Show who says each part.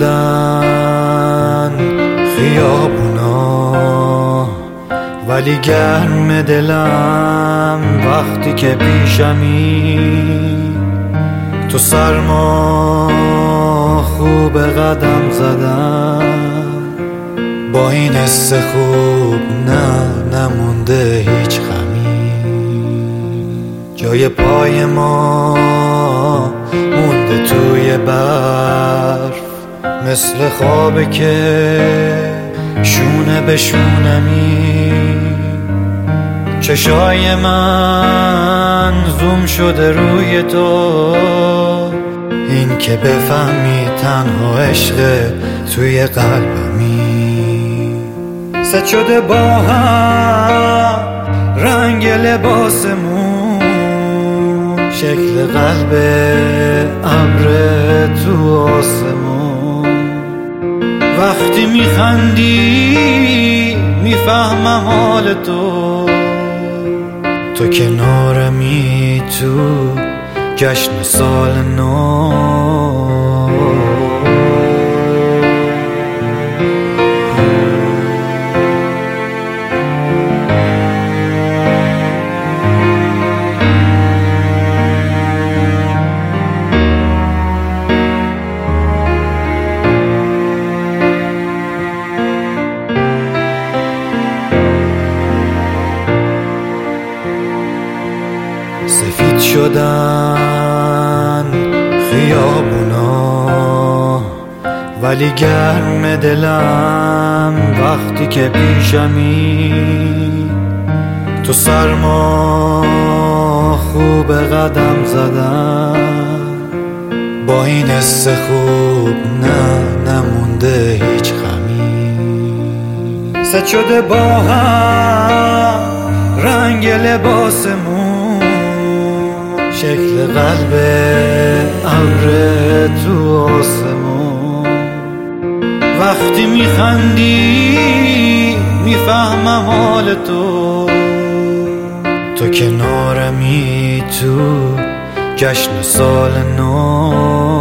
Speaker 1: شدن خیابونا، ولی گرم دلم وقتی که پیشمی. تو سرما خوب قدم زدن، با این حس خوب نمونده هیچ غمی. جای پای ما مونده توی برف، مثل خوابه که شونه به شونمی. چشای من زوم شده روی تو، این که بفهمی تنها عشق توی قلبمی. ست شده با هم رنگ لباسمون، شکل قلب ابر تو آسمون. وقتی میخندی میفهمم حال تو کنارمی تو جشن سال نو. سفید شدن خیابونا، ولی گرم دلم وقتی که پیشمی. تو سرما خوب قدم زدن، با این حس خوب نمونده هیچ غمی. ست شده با هم رنگ لباسمون، شکل قلب ابر تو آسمون. وقتی میخندی میفهمم حال تو کنارمی تو جشن سال نو.